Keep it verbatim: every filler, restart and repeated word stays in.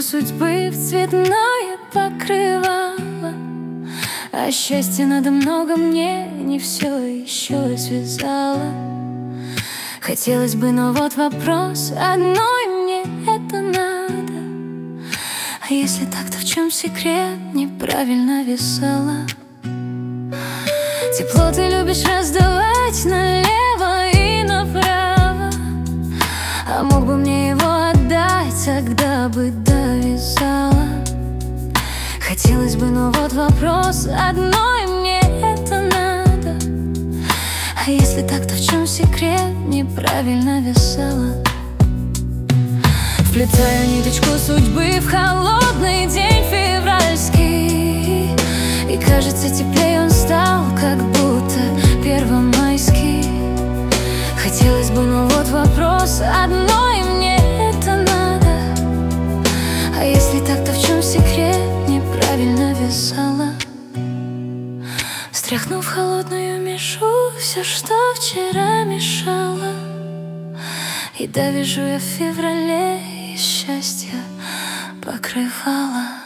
судьбы в цветное покрывало. А счастье надо много мне не все еще и связало. Хотелось бы, но вот вопрос: одной мне это надо. А если так, то в чем секрет? Неправильно вязала. Тепло ты любишь раздавать налево и направо, а мог бы мне его отдать, тогда бы довязала. Хотелось бы, но вот вопрос: одной мне это надо. А если так, то в чем секрет? Неправильно вязала. Вплетаю ниточку судьбы в холодный день февральский, и кажется, теплее он стал, как будто первомайский. Хотелось бы, но вот вопрос: одной мне это надо. А если так, то в чем секрет? Неправильно вязала. Стряхнув холодную межу все, что вчера мешало, и довяжу я в феврале, и счастье покрывало.